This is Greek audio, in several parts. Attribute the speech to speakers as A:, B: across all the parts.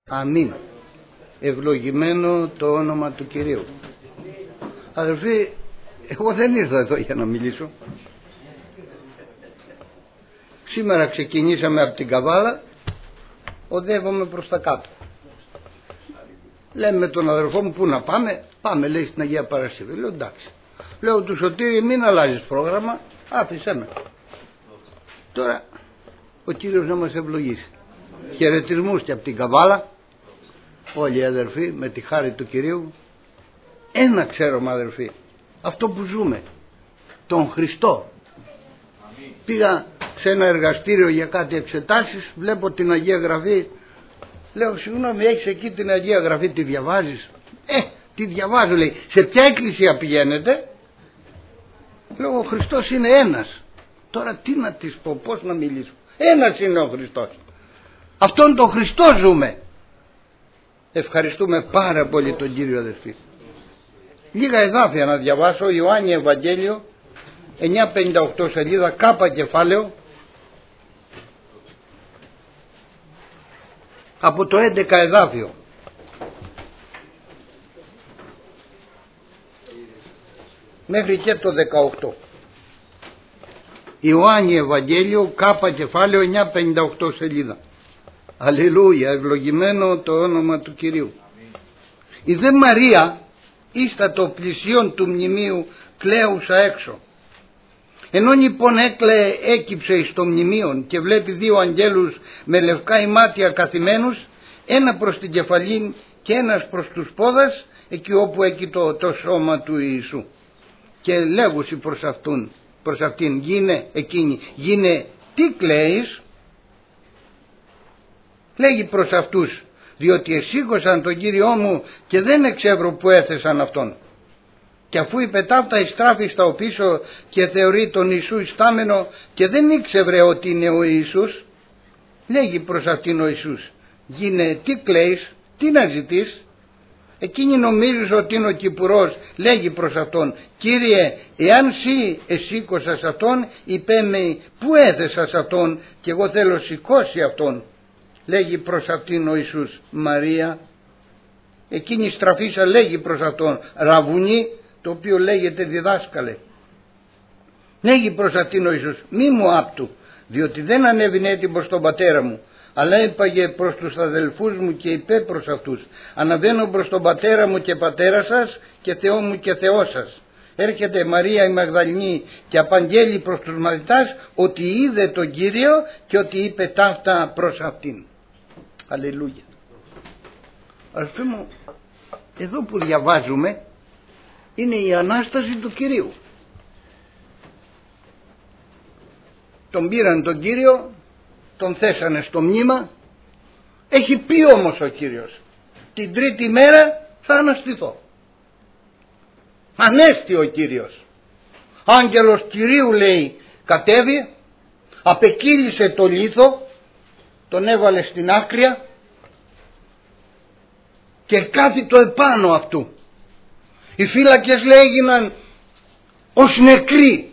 A: Αμήν. Ευλογημένο το όνομα του Κυρίου. Αδελφοί, εγώ δεν ήρθα εδώ για να μιλήσω. Σήμερα ξεκινήσαμε από την Καβάλα, οδεύομαι προς τα κάτω. Λέμε τον αδερφό μου, πού να πάμε? Πάμε, λέει, στην Αγία Παρασκευή. Λέω εντάξει. Λέω του Σωτήρη, μην αλλάζεις πρόγραμμα, άφησέ με. Τώρα ο Κύριος να μας ευλογήσει. Χαιρετισμούς και από την Καβάλα, όλοι οι αδερφοί, με τη χάρη του Κυρίου. Ένα ξέρουμε, αδερφοί, αυτό που ζούμε, τον Χριστό. Πήγα σε ένα εργαστήριο για κάτι εξετάσεις, βλέπω την Αγία Γραφή. Λέω, συγγνώμη, έχεις εκεί την Αγία Γραφή, τη διαβάζεις? Τη διαβάζω, λέει. Σε ποια εκκλησία πηγαίνετε? Λέω, ο Χριστός είναι ένας. Τώρα τι να της πω, πώς να μιλήσω? Ένας είναι ο Χριστός. Αυτόν τον Χριστό ζούμε. Ευχαριστούμε πάρα πολύ τον Κύριο, αδερφοί. Λίγα εδάφια να διαβάσω. Ιωάννη Ευαγγέλιο 958 σελίδα, κάπα κεφάλαιο, από το 11 εδάφιο. Μέχρι και το 18. Ιωάννη Ευαγγέλιο, κάπα κεφάλαιο, 958 σελίδα. Αλληλούια, ευλογημένο το όνομα του Κυρίου. Η δε Μαρία ήστα το πλησίον του μνημείου κλαίουσα έξω. Ενώ λοιπόν έκλαιε, έκυψε εις το μνημείον και βλέπει δύο αγγέλους με λευκά ημάτια καθημένους, ένα προς την κεφαλήν και ένας προς τους πόδας, εκεί όπου έκειτο το σώμα του Ιησού. Και λέγουσι προς αυτήν, γίνε τι κλαίεις? Λέγει προς αυτούς, διότι εσήκωσαν τον Κύριό μου και δεν εξεύρω που έθεσαν αυτόν. Και αφού είπε ταύτα, ειστράφη στα οπίσω και θεωρεί τον Ιησού ιστάμενο και δεν ήξευρε ότι είναι ο Ιησούς. Λέγει προς αυτήν ο Ιησούς, γίνε τι κλαίεις, τι να ζητείς? Εκείνη νομίζεις ότι είναι ο Κυπουρός. Λέγει προς αυτόν, Κύριε, εάν σύ εσήκωσας αυτόν, είπε με πού έθεσας αυτόν και εγώ θέλω σηκώσει αυτόν. Λέγει προς αυτήν ο Ιησούς, Μαρία. Εκείνη στραφήσα λέγει προς αυτόν, Ραβουνί, το οποίο λέγεται διδάσκαλε. Λέγει προς αυτήν ο Ιησούς, μη μου άπτου, διότι δεν ανέβηνε έτοιμος προς τον πατέρα μου, αλλά έπαγε προς τους αδελφούς μου και είπε προς αυτούς, αναβαίνω προς τον πατέρα μου και πατέρα σας και Θεό μου και Θεό σας. Έρχεται Μαρία η Μαγδαληνή και απαγγέλει προς τους μαθητάς ότι είδε τον Κύριο και ότι είπε ταύτα προς αυτήν. Αλληλούια. Ας πούμε, εδώ που διαβάζουμε είναι η Ανάσταση του Κυρίου. Τον πήραν τον Κύριο, τον θέσανε στο μνήμα. Έχει πει όμως ο Κύριος, την τρίτη μέρα θα αναστηθώ. Ανέστη ο Κύριος. Άγγελος Κυρίου, λέει, κατέβη, απεκύλησε το λίθο, τον έβαλε στην άκρια και κάθιτο επάνω αυτού. Οι φύλακες, λέει, έγιναν ως νεκροί.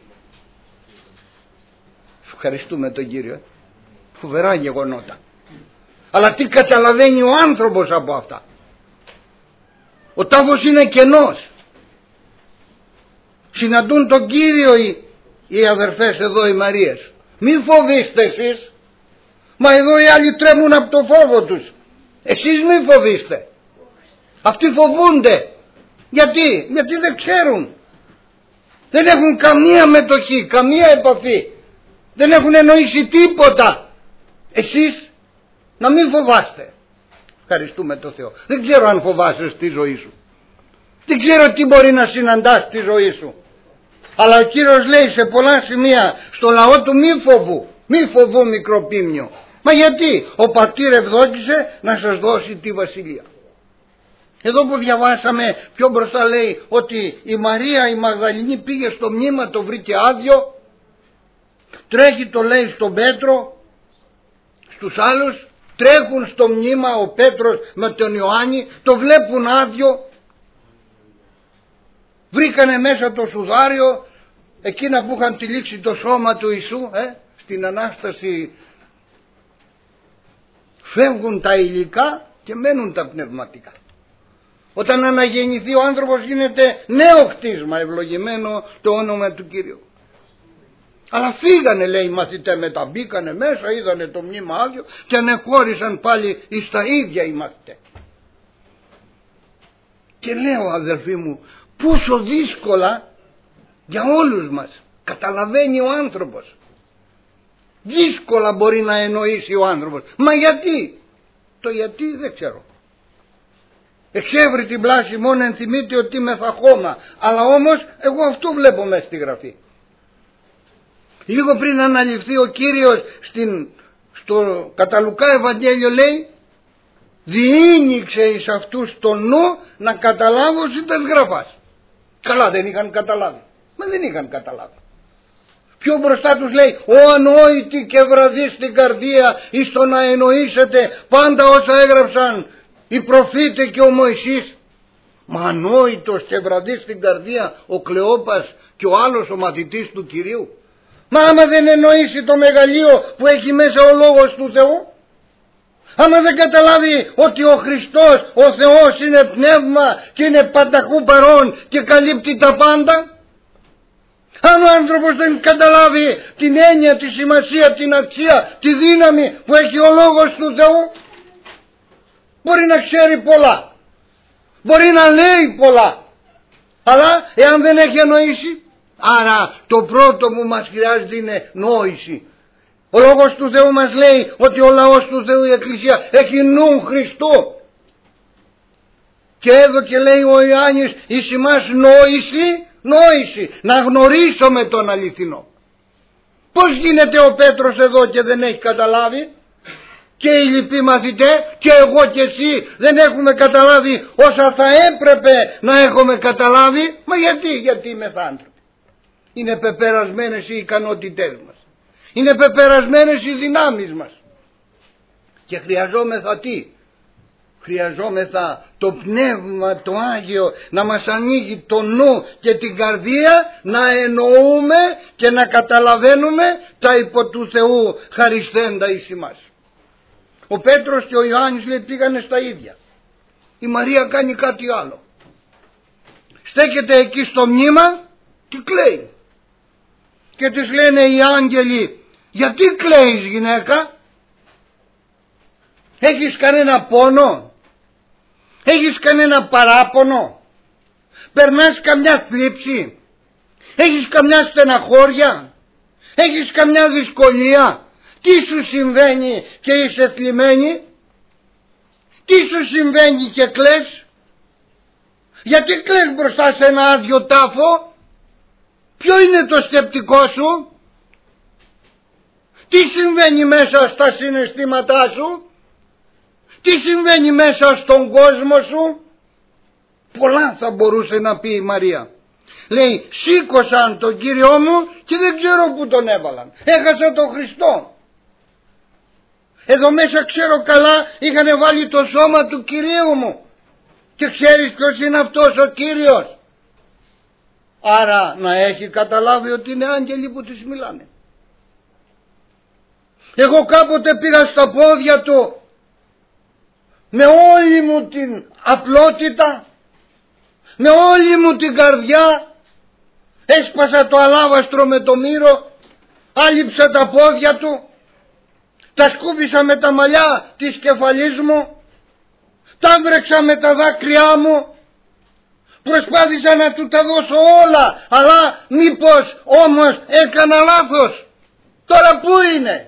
A: Ευχαριστούμε τον Κύριο. Φοβερά γεγονότα. Αλλά τι καταλαβαίνει ο άνθρωπος από αυτά? Ο τάφος είναι κενός. Συναντούν τον Κύριο οι αδερφές εδώ, οι Μαρίες. Μην φοβήστε εσείς. Μα εδώ οι άλλοι τρέμουν από το φόβο τους. Εσείς μην φοβήστε. Αυτοί φοβούνται. Γιατί δεν ξέρουν. Δεν έχουν καμία μετοχή, καμία επαφή. Δεν έχουν εννοήσει τίποτα. Εσείς να μην φοβάστε. Ευχαριστούμε τον Θεό. Δεν ξέρω αν φοβάσαι στη ζωή σου. Δεν ξέρω τι μπορεί να συναντάς στη ζωή σου. Αλλά ο Κύριος λέει σε πολλά σημεία στο λαό του μη φοβού μικροπίμνιο. Μα γιατί? Ο πατήρ ευδόκησε να σας δώσει τη βασιλεία. Εδώ που διαβάσαμε πιο μπροστά λέει ότι η Μαρία η Μαγδαληνή πήγε στο μνήμα, το βρήκε άδειο. Τρέχει, το λέει, στον Πέτρο, στους άλλους. Τρέχουν στο μνήμα ο Πέτρος με τον Ιωάννη, το βλέπουν άδειο. Βρήκανε μέσα το σουδάριο, εκείνα που είχαν τυλίξει το σώμα του Ιησού, στην Ανάσταση. Φεύγουν τα υλικά και μένουν τα πνευματικά. Όταν αναγεννηθεί ο άνθρωπος γίνεται νέο κτίσμα, ευλογημένο το όνομα του Κυρίου. Αλλά φύγανε, λέει, οι μαθητές μετά, μπήκανε μέσα, είδανε το μνήμα άδειο και ανεχώρησαν πάλι εις τα ίδια οι μαθητές. Και λέω, αδελφοί μου, πόσο δύσκολα για όλους μας καταλαβαίνει ο άνθρωπος. Δύσκολα μπορεί να εννοήσει ο άνθρωπος. Μα γιατί? Το γιατί δεν ξέρω. Εξεύρει την πλάση μόνο ενθυμείται ότι είμαι θα χώμα. Αλλά όμως εγώ αυτό βλέπω μέσα στη Γραφή. Λίγο πριν αναλυφθεί ο Κύριος στο κατά Λουκά Ευαγγέλιο, λέει, διήνυξε εις αυτούς το νου να καταλάβουν τας Γραφάς. Καλά, δεν είχαν καταλάβει. Μα δεν είχαν καταλάβει. Πιο μπροστά τους λέει, ο ανόητοι και βραδείς στην καρδία εις το να εννοήσετε πάντα όσα έγραψαν οι προφήτες και ο Μωυσής. Μα ανόητος και βραδείς στην καρδία ο Κλεόπας και ο άλλος ο μαθητής του Κυρίου. Μα άμα δεν εννοήσει το μεγαλείο που έχει μέσα ο Λόγος του Θεού, άμα δεν καταλάβει ότι ο Χριστός, ο Θεός είναι πνεύμα και είναι πανταχού παρόν και καλύπτει τα πάντα, αν ο άνθρωπος δεν καταλάβει την έννοια, τη σημασία, την αξία, τη δύναμη που έχει ο Λόγος του Θεού, μπορεί να ξέρει πολλά, μπορεί να λέει πολλά, αλλά εάν δεν έχει εννοήσει, άρα το πρώτο που μας χρειάζεται είναι νόηση. Ο Λόγος του Θεού μας λέει ότι ο λαός του Θεού, η Εκκλησία, έχει νου Χριστό. Και εδώ και λέει ο Ιωάννης, εις ημάς νόηση, να γνωρίσουμε τον αληθινό. Πώς γίνεται ο Πέτρος εδώ και δεν έχει καταλάβει? Και οι λοιποί μαθητές και εγώ και εσύ δεν έχουμε καταλάβει όσα θα έπρεπε να έχουμε καταλάβει. Μα γιατί είμαστε άνθρωποι. Είναι πεπερασμένες οι ικανότητές μας, είναι πεπερασμένες οι δυνάμεις μας και χρειαζόμεθα τι? Χρειαζόμεθα το Πνεύμα το Άγιο να μας ανοίγει το νου και την καρδία, να εννοούμε και να καταλαβαίνουμε τα υπό του Θεού χαρισθέντα εις ημάς. Ο Πέτρος και ο Ιωάννης, λέει, πήγανε στα ίδια. Η Μαρία κάνει κάτι άλλο. Στέκεται εκεί στο μνήμα και κλαίει. Και της λένε οι άγγελοι, γιατί κλαίεις γυναίκα? Έχεις κανένα πόνο? Έχεις κανένα παράπονο? Περνάς καμιά θλίψη? Έχεις καμιά στεναχώρια? Έχεις καμιά δυσκολία? Τι σου συμβαίνει και είσαι θλιμμένη? Τι σου συμβαίνει και κλαις? Γιατί κλαις μπροστά σε ένα άδειο τάφο? Ποιο είναι το σκεπτικό σου? Τι συμβαίνει μέσα στα συναισθήματά σου? Τι συμβαίνει μέσα στον κόσμο σου? Πολλά θα μπορούσε να πει η Μαρία. Λέει, σήκωσαν τον Κύριό μου και δεν ξέρω που τον έβαλαν. Έχασα τον Χριστό. Εδώ μέσα ξέρω καλά είχαν βάλει το σώμα του Κυρίου μου. Και ξέρεις ποιος είναι αυτός ο Κύριος? Άρα να έχει καταλάβει ότι είναι άγγελοι που της μιλάνε. Εγώ κάποτε πήγα στα πόδια του με όλη μου την απλότητα, με όλη μου την καρδιά, έσπασα το αλάβαστρο με το μύρο, άλυψα τα πόδια του, τα σκούπισα με τα μαλλιά της κεφαλής μου, τα βρέξα με τα δάκρυά μου, προσπάθησα να του τα δώσω όλα, αλλά μήπως όμως έκανα λάθος? Τώρα πού είναι?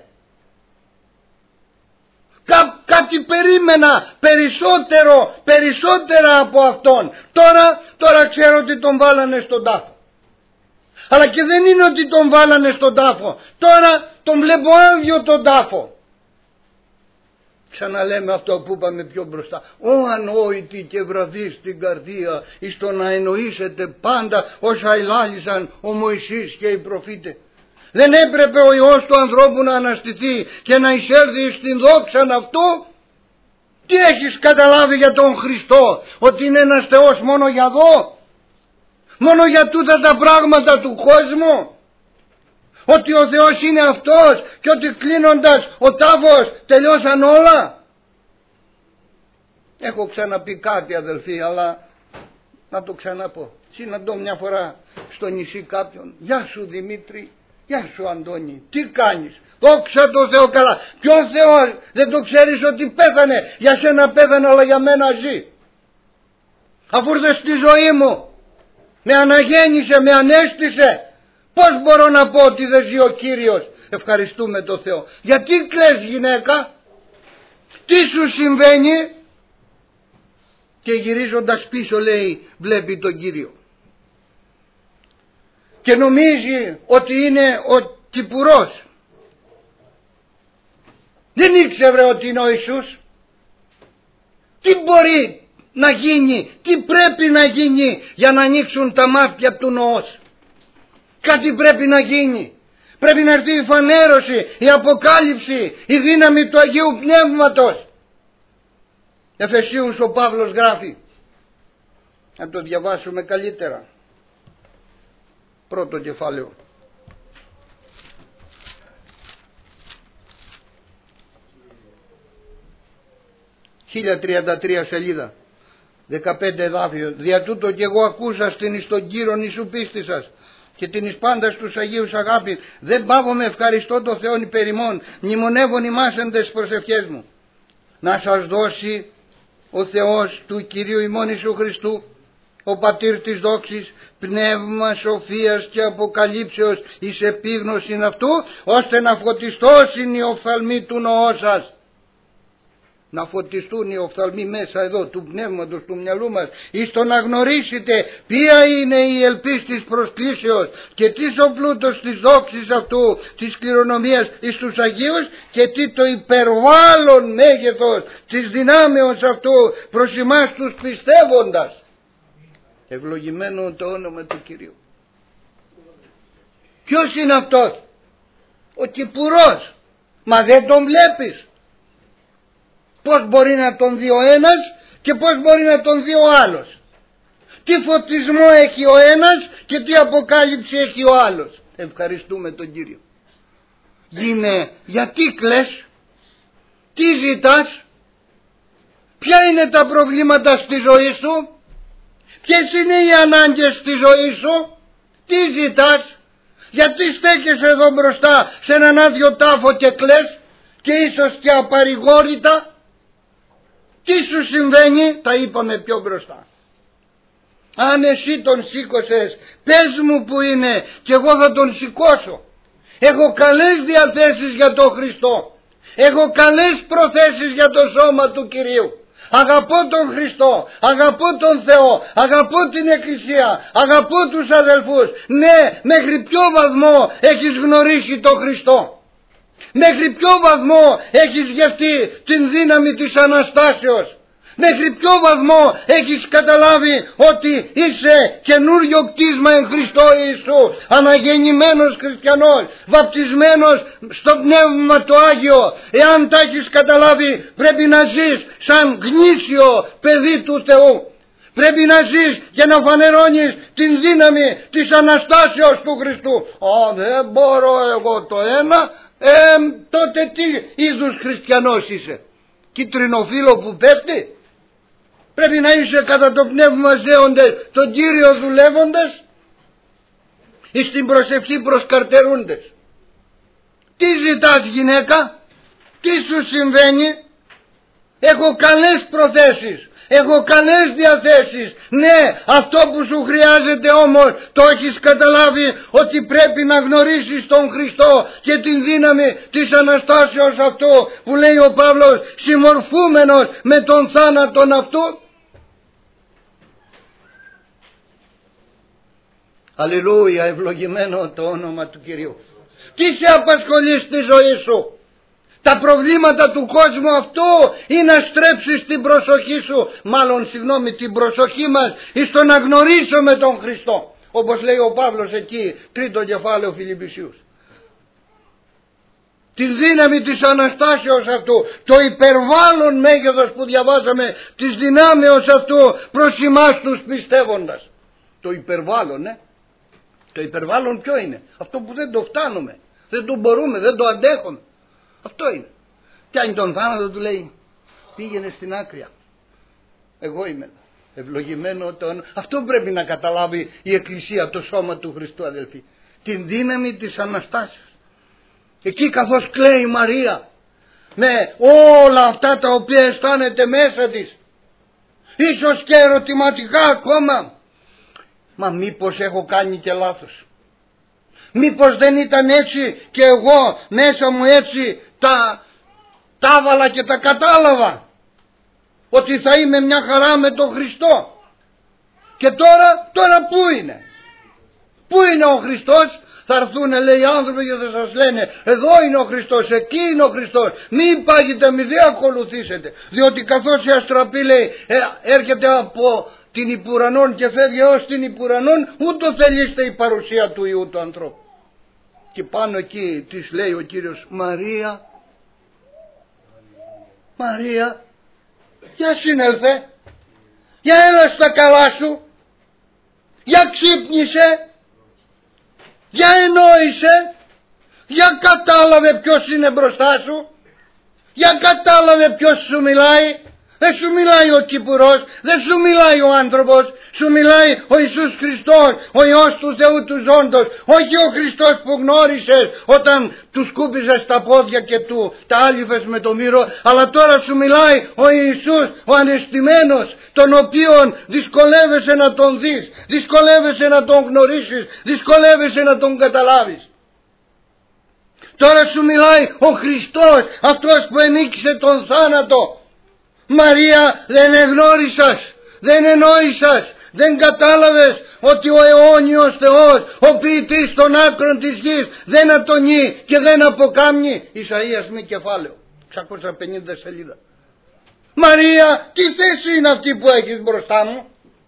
A: Κάτι περίμενα περισσότερα από αυτόν. Τώρα ξέρω ότι τον βάλανε στον τάφο. Αλλά και δεν είναι ότι τον βάλανε στον τάφο. Τώρα τον βλέπω άδειο τον τάφο. Ξαναλέμε αυτό που είπαμε πιο μπροστά. Ο ανόητοι και βραδείς στην καρδία, εις το να εννοήσετε πάντα όσα ελάλησαν ο Μωυσής και οι προφήτες. Δεν έπρεπε ο Υιός του ανθρώπου να αναστηθεί και να εισέλθει στην δόξαν αυτού? Τι έχεις καταλάβει για τον Χριστό? Ότι είναι ένας Θεός μόνο για εδώ? Μόνο για τούτα τα πράγματα του κόσμου? Ότι ο Θεός είναι αυτός και ότι κλείνοντας ο τάφος τελειώσαν όλα? Έχω ξαναπεί κάτι αδελφοί, αλλά να το ξαναπώ. Συναντώ μια φορά στο νησί κάποιον. Γεια σου Δημήτρη, γεια σου Αντώνη, τι κάνεις? Δόξα τω Θεώ καλά. Ποιο Θεό? Δεν το ξέρεις ότι πέθανε? Για σένα πέθανε, αλλά για μένα ζει. Αφού ήρθε στη ζωή μου, με αναγέννησε, με ανέστησε, πώς μπορώ να πω ότι δεν ζει ο Κύριος? Ευχαριστούμε το Θεό. Γιατί κλαις γυναίκα? Τι σου συμβαίνει? Και γυρίζοντας πίσω λέει, βλέπει τον Κύριο και νομίζει ότι είναι ο Κυπουρός. Δεν ήξερε ότι είναι ο Ιησούς. Τι μπορεί να γίνει, τι πρέπει να γίνει για να ανοίξουν τα μάτια του νοός? Κάτι πρέπει να γίνει. Πρέπει να έρθει η φανέρωση, η αποκάλυψη, η δύναμη του Αγίου Πνεύματος. Εφεσίους ο Παύλος γράφει, να το διαβάσουμε καλύτερα, πρώτο κεφάλαιο. 1033 σελίδα, 15 εδάφιο. Δια τούτο και εγώ ακούσα στην εις τον Κύριον Ιησού πίστη σας και την εις πάντας τους Αγίους αγάπη, δεν πάβομαι ευχαριστώ το Θεόν υπέρ ημών, μνημονεύων ημάς εν τες προσευχές μου, να σας δώσει ο Θεός του Κυρίου ημών Ιησού Χριστού, ο Πατήρ της δόξης, πνεύμα σοφίας και αποκαλύψεως εις επίγνωσιν αυτού, ώστε να φωτιστώσουν οι οφθαλμοί του νοός σας. Να φωτιστούν οι οφθαλμοί μέσα εδώ του πνεύματος του μυαλού μας, εις το να γνωρίσετε ποια είναι η ελπίς της προσκλήσεως και τι ο πλούτος της δόξης αυτού, της κληρονομίας εις τους Αγίους, και τι το υπερβάλλον μέγεθος της δυνάμεως αυτού προς εμάς τους πιστεύοντας. Ευλογημένο το όνομα του Κυρίου. Ποιος είναι αυτός? Ο Κυπουρός. Μα δεν τον βλέπεις? Πώς μπορεί να τον δει ο ένας και πώς μπορεί να τον δει ο άλλος? Τι φωτισμό έχει ο ένας και τι αποκάλυψη έχει ο άλλος? Ευχαριστούμε τον Κύριο. Γίνε, γιατί κλαις? Τι ζητάς? Ποια είναι τα προβλήματα στη ζωή σου? Ποιες είναι οι ανάγκες στη ζωή σου? Τι ζητάς? Γιατί στέκεσαι εδώ μπροστά σε έναν άδειο τάφο και κλαις και ίσως και απαρηγόρητα? Τι σου συμβαίνει? Τα είπαμε πιο μπροστά. Αν εσύ τον σήκωσες, πες μου που είναι και εγώ θα τον σηκώσω. Έχω καλές διαθέσεις για τον Χριστό. Έχω καλές προθέσεις για το σώμα του Κυρίου. Αγαπώ τον Χριστό, αγαπώ τον Θεό, αγαπώ την Εκκλησία, αγαπώ τους αδελφούς. Ναι, μέχρι ποιο βαθμό έχεις γνωρίσει τον Χριστό? Μέχρι ποιο βαθμό έχεις γευτεί την δύναμη της Αναστάσεως? Μέχρι ποιο βαθμό έχεις καταλάβει ότι είσαι καινούριο κτίσμα εν Χριστώ Ιησού, αναγεννημένος χριστιανός, βαπτισμένος στο Πνεύμα το Άγιο? Εάν τα έχεις καταλάβει, πρέπει να ζεις σαν γνήσιο παιδί του Θεού. Πρέπει να ζεις και να φανερώνεις την δύναμη της Αναστάσεως του Χριστού. Δεν μπορώ εγώ το ένα, τότε τι είδους χριστιανός είσαι? Κίτρινο φύλλο που πέφτει? Πρέπει να είσαι κατά το πνεύμα ζέοντες, τον Κύριο δουλεύοντες, εις την προσευχή προσκαρτερούντες. Τι ζητάς γυναίκα? Τι σου συμβαίνει? Έχω καλές προθέσεις, έχω καλές διαθέσεις. Ναι, αυτό που σου χρειάζεται όμως το έχεις καταλάβει, ότι πρέπει να γνωρίσεις τον Χριστό και την δύναμη της Αναστάσεως αυτού που λέει ο Παύλος, συμμορφούμενος με τον θάνατον αυτού. Αλληλούια, ευλογημένο το όνομα του Κυρίου. Τι σε απασχολεί στη ζωή σου? Τα προβλήματα του κόσμου αυτού, ή να στρέψεις την προσοχή σου, την προσοχή μας εις το να γνωρίσουμε τον Χριστό, όπως λέει ο Παύλος εκεί, τρίτο κεφάλαιο Φιλιππισίους. Τη δύναμη της Αναστάσεως αυτού, το υπερβάλλον μέγεθος που διαβάζαμε, της δυνάμεως αυτού προς εμάς τους πιστεύοντας. Το υπερβάλλον, το υπερβάλλον ποιο είναι? Αυτό που δεν το φτάνουμε, δεν το μπορούμε, δεν το αντέχουμε. Αυτό είναι. Πιάνει τον θάνατο, του λέει πήγαινε στην άκρη. Εγώ είμαι. Ευλογημένο τον. Αυτό πρέπει να καταλάβει η Εκκλησία, το σώμα του Χριστού, αδελφοί. Την δύναμη της Αναστάσεως. Εκεί καθώς κλαίει η Μαρία, με όλα αυτά τα οποία αισθάνεται μέσα της, ίσως και ερωτηματικά ακόμα, μα μήπως έχω κάνει και λάθος? Μήπως δεν ήταν έτσι και εγώ μέσα μου έτσι τα έβαλα και τα κατάλαβα ότι θα είμαι μια χαρά με τον Χριστό? Και τώρα πού είναι? Πού είναι ο Χριστός? Θα έρθουν, λέει, οι άνθρωποι και θα σας λένε, εδώ είναι ο Χριστός, εκεί είναι ο Χριστός, μη πάγετε, μη δεν ακολουθήσετε, διότι καθώς η αστραπή, λέει, έρχεται από την υπουρανών και φεύγει ως την υπουρανών, ούτω θελήστε η παρουσία του Υιού του ανθρώπου. Και πάνω εκεί της λέει ο Κύριος, Μαρία, Μαρία, για σύνελθε, για έλα στα καλά σου, για ξύπνησε, για ενόησε, για κατάλαβε ποιος είναι μπροστά σου, για κατάλαβε ποιος σου μιλάει. Δεν σου μιλάει ο Κυπουρός, δεν σου μιλάει ο άνθρωπος, σου μιλάει ο Ιησούς Χριστός, ο Υιός του Θεού του ζώντος, όχι ο Χριστός που γνώρισες όταν του σκούπιζες τα πόδια και του τα άλυφες με το μύρο, αλλά τώρα σου μιλάει ο Ιησούς, ο ανεστημένος, τον οποίον δυσκολεύεσαι να τον δεις, δυσκολεύεσαι να τον γνωρίσεις, δυσκολεύεσαι να τον καταλάβεις. Τώρα σου μιλάει ο Χριστός, αυτός που ενίκησε τον θάνατο. Μαρία, δεν εγνώρισας, δεν εννοήσας, δεν κατάλαβες ότι ο αιώνιος Θεός, ο ποιητής των άκρων της γης, δεν ατονεί και δεν αποκάμνει. Ισαΐας μη κεφάλαιο, 650 σελίδα. Μαρία, τι θέση είναι αυτή που έχεις μπροστά μου?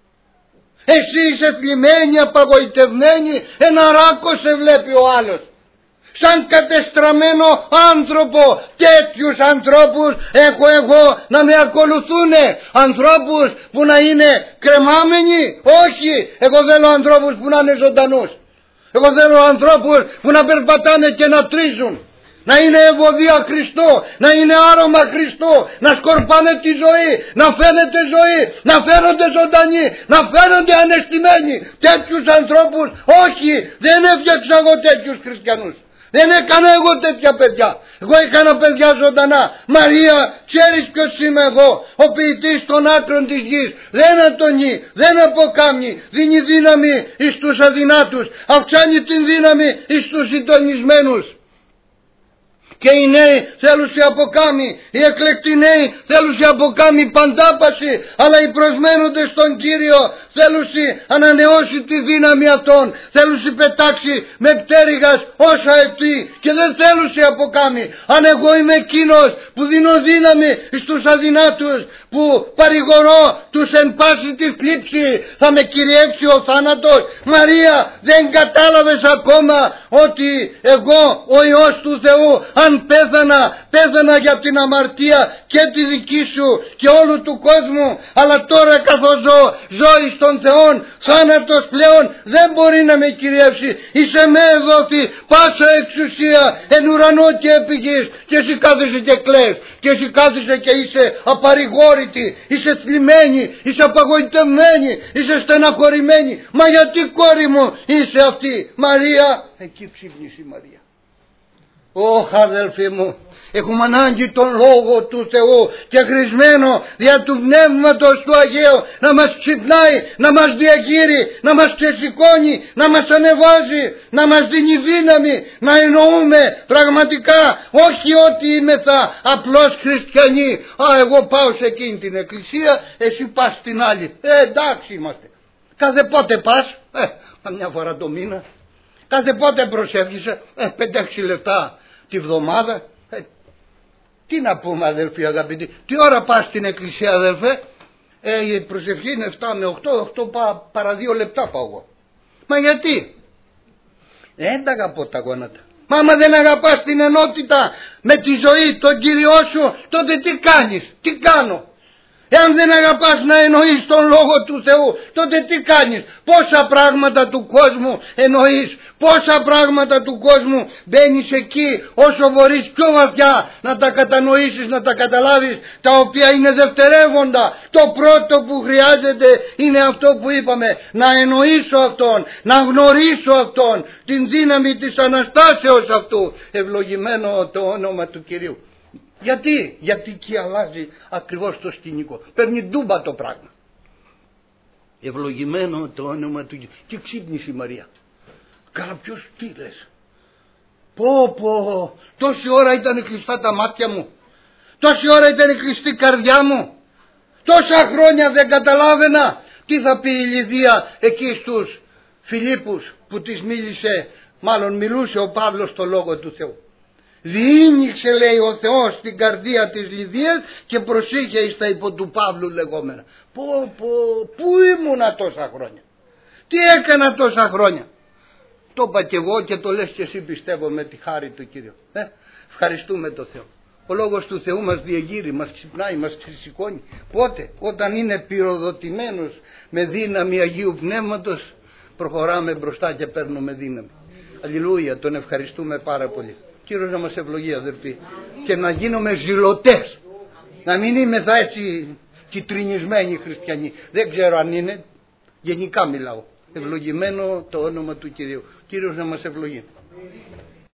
A: Εσύ είσαι θλιμμένη, απαγοητευμένη, ένα ράκο σε βλέπει ο άλλος. Σαν κατεστραμμένο άνθρωπο, τέτοιους ανθρώπους έχω εγώ να με ακολουθούνε. Ανθρώπους που να είναι κρεμάμενοι? Όχι, εγώ θέλω ανθρώπους που να είναι ζωντανούς. Εγώ θέλω ανθρώπους που να περπατάνε και να τρίζουν, να είναι ευωδία Χριστό, να είναι άρωμα Χριστό, να σκορπάνε τη ζωή, να φαίνεται ζωή, να φαίνονται ζωντανοί, να φαίνονται ανεστημένοι. Τέτοιους ανθρώπους όχι, δεν έφτιαξα εγώ τέτοιους χριστιανούς. Δεν έκανα εγώ τέτοια παιδιά. Εγώ έκανα παιδιά ζωντανά. Μαρία, ξέρεις ποιος είμαι εγώ? Ο ποιητής των άκρων της γης. Δεν ατονεί, δεν αποκάμνει. Δίνει δύναμη εις τους αδυνάτους. Αυξάνει την δύναμη εις τους συντονισμένους. Και οι νέοι θέλουσι αποκάμει, οι εκλεκτοί νέοι θέλουσι αποκάμει παντάπαση, αλλά οι προσμένοντες στον Κύριο θέλουσι ανανεώσει τη δύναμη αυτών, θέλουσι πετάξει με πτέρυγας όσα ετή και δεν θέλουσι αποκάμει. Αν εγώ είμαι εκείνος που δίνω δύναμη στους αδυνάτους, που παρηγορώ τους εν πάση τη θλίψη, θα με κυριεύσει ο θάνατος? Μαρία, δεν κατάλαβες ακόμα ότι εγώ ο Υιός του Θεού, αν πέθανα για την αμαρτία και τη δική σου και όλου του κόσμου, αλλά τώρα καθώς ζω εις τον Θεόν, θάνατος πλέον δεν μπορεί να με κυριεύσει. Είσαι με δόθη πάσα εξουσία εν ουρανό και επί γης, και εσύ κάθεσαι και κλαις, και εσύ κάθεσαι και είσαι απαρηγόρητη, είσαι θλιμμένη, είσαι απαγοητευμένη, είσαι στεναχωρημένη. Μα γιατί, κόρη μου, είσαι αυτή? Μαρία, εκεί ξύπνησε η Μαρία. Ωχ, αδελφοί μου, έχουμε ανάγκη τον Λόγο του Θεού και χρησμένο δια του Πνεύματος του Αγίου να μας ξυπνάει, να μας διαγείρει, να μας ξεσηκώνει, να μας ανεβάζει, να μας δίνει δύναμη, να εννοούμε πραγματικά, όχι ότι είμαστε απλώς χριστιανοί. Εγώ πάω σε εκείνη την εκκλησία, εσύ πας στην άλλη. Εντάξει είμαστε. Κάθε πότε πας? Μια φορά το μήνα. Κάθε πότε προσεύχεσαι? 5-6 λεπτά τη βδομάδα. Τι να πούμε, αδελφοί αγαπητοί? Τι ώρα πας στην εκκλησία, αδελφέ? Η προσευχή είναι 7 με 8 παρά 2 λεπτά πάω εγώ. Μα γιατί? Δεν τα αγαπώ τα γόνατα. Μα άμα δεν αγαπάς την ενότητα με τη ζωή, τον Κύριό σου, τότε τι κάνεις? Τι κάνω? Εάν δεν αγαπάς να εννοείς τον Λόγο του Θεού, τότε τι κάνεις? Πόσα πράγματα του κόσμου εννοείς, πόσα πράγματα του κόσμου μπαίνεις εκεί όσο μπορείς πιο βαθιά να τα κατανοήσεις, να τα καταλάβεις, τα οποία είναι δευτερεύοντα. Το πρώτο που χρειάζεται είναι αυτό που είπαμε, να εννοήσω Αυτόν, να γνωρίσω Αυτόν, την δύναμη της Αναστάσεως Αυτού. Ευλογημένο το όνομα του Κυρίου. Γιατί εκεί αλλάζει ακριβώς το σκηνικό. Παίρνει ντούμπα το πράγμα. Ευλογημένο το όνομα του Κυρίου. Και ξύπνησε η Μαρία. Καλά, ποιος τι λες? Πω, τόση ώρα ήταν κλειστά τα μάτια μου. Τόση ώρα ήταν κλειστή η καρδιά μου. Τόσα χρόνια δεν καταλάβαινα. Τι θα πει η Λιδία εκεί στους Φιλίππους που της μίλησε, μάλλον μιλούσε ο Παύλος το Λόγο του Θεού. Διήνυξε, λέει, ο Θεός στην καρδία της Λιδίας και προσήχε εις τα υπό του Παύλου λεγόμενα. Πού ήμουνα τόσα χρόνια? Τι έκανα τόσα χρόνια? Το είπα και εγώ και το λες και εσύ, πιστεύω, με τη χάρη του Κύριου. Ευχαριστούμε τον Θεό. Ο Λόγος του Θεού μας διεγείρει, μας ξυπνάει, μας ξεσηκώνει. Πότε? Όταν είναι πυροδοτημένος με δύναμη Αγίου Πνεύματος, προχωράμε μπροστά και παίρνουμε δύναμη. Αλληλούια, τον ευχαριστούμε πάρα πολύ. Κύριος να μας ευλογεί, αδερφοί, και να γίνουμε ζηλωτές, να μην είμαστε έτσι κυτρινισμένοι χριστιανοί. Δεν ξέρω αν είναι, γενικά μιλάω. Ευλογημένο το όνομα του Κυρίου. Κύριος να μας ευλογεί.